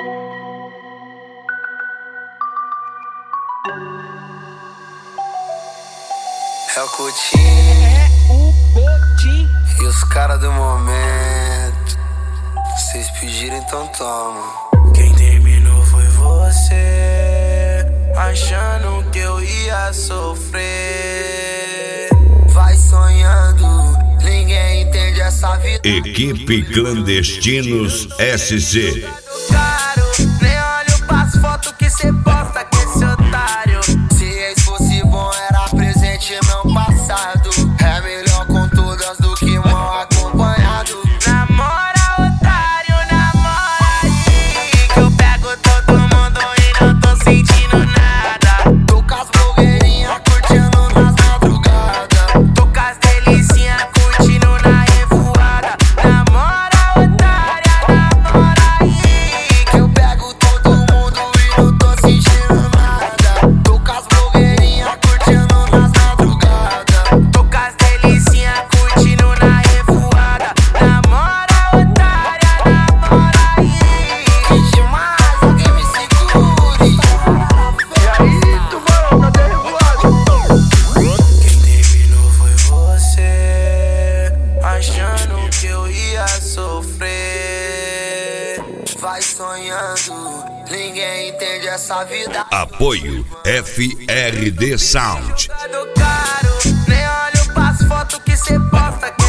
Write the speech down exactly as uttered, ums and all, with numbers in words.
É o Coutinho, é o Coutinho e os caras do momento. Vocês pediram, então toma. Quem terminou foi você, achando que eu ia sofrer. Vai sonhando, ninguém entende essa vida. Equipe Clandestinos S C. Nem olho pras fotos que cê posta com esse otário. Se ex fosse bom, era presente não passado. É melhor com todas do que mal acompanhado. Namora, otário, namora aí, que eu pego todo mundo e não tô sentindo nada. Tô com as blogueirinhas curtindo nas madrugadas. Tô com as delicinhas curtindo na revoada. Namora, otária, namora aí, que eu pego todo mundo e não tô sentindo nada. Tô com as blogueirinhas curtindo nas madrugadas. Tô com as delicinhas curtindo na revoada. Namora, otária, namora aí. Que demais, alguém me segure. E aí, tubarão, cadê a revoada? Quem terminou foi você, achando que eu ia sofrer. Vai sonhando, ninguém entende essa vida. Apoio F R D Sound. Nem olho pras fotos que cê posta.